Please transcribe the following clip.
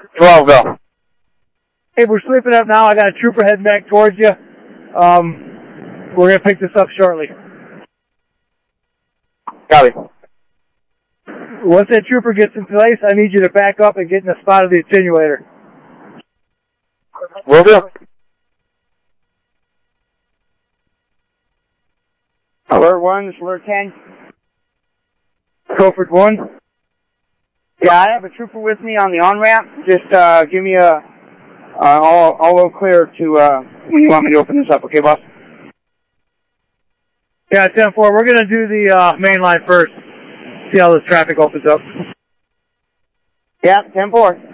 12, go. Hey, we're sweeping up now. I got a trooper heading back towards you. We're going to pick this up shortly. Copy. Once that trooper gets in place, I need you to back up and get in the spot of the attenuator. Will do. Alert 1, this is Alert 10. Crowford 1. Yeah, I have a trooper with me on the on-ramp. Just give me all clear to when you want me to open this up, okay, boss? Yeah, 10-4. We're going to do the main line first. See how this traffic opens up. Yeah, 10-4.